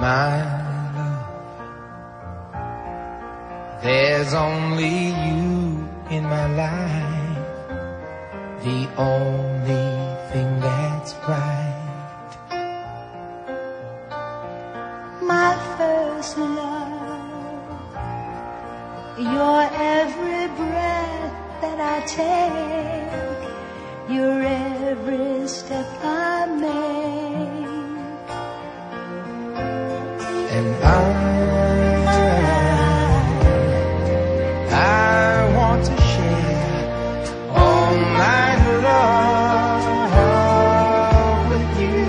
my love. There's only you in my life, the only thing that's right. My first love, your every breath that I take, your every step I make. And I want to share all my love with you.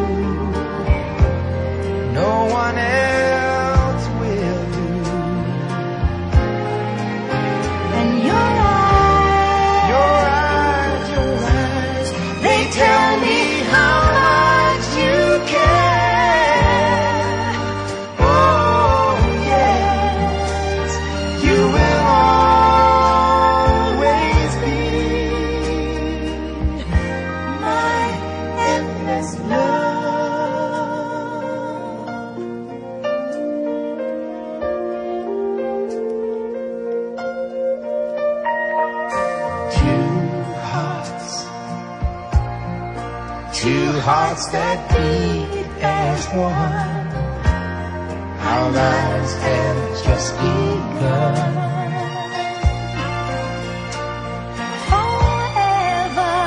No one else will do. And your eyes, they tell me how much you care. Oh yes, you will always be my endless love. Two hearts that beat as one. Our lives have just begun. Forever,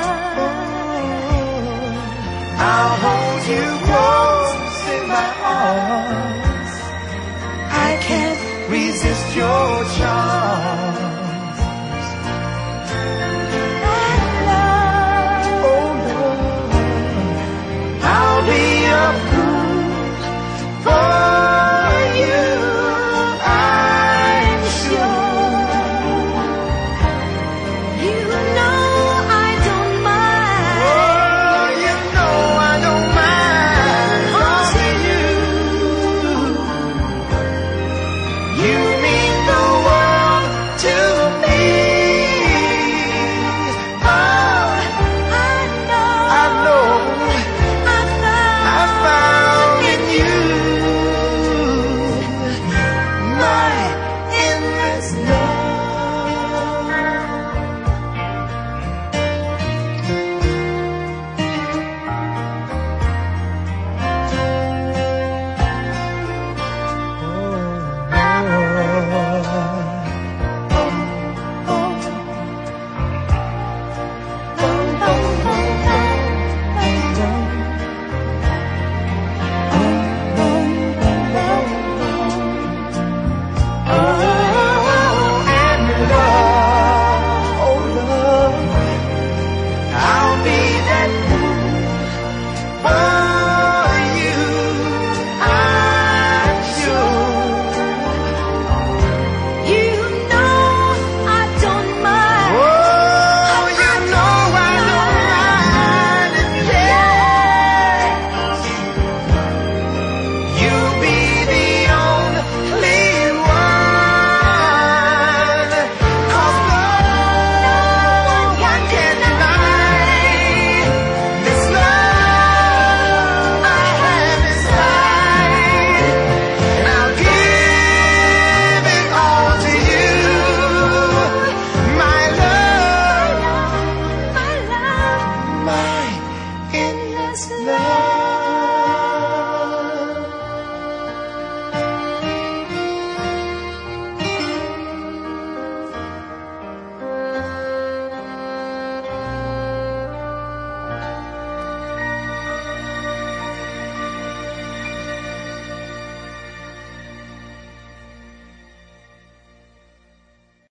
I'll hold you close in my arms. I can't resist your charm.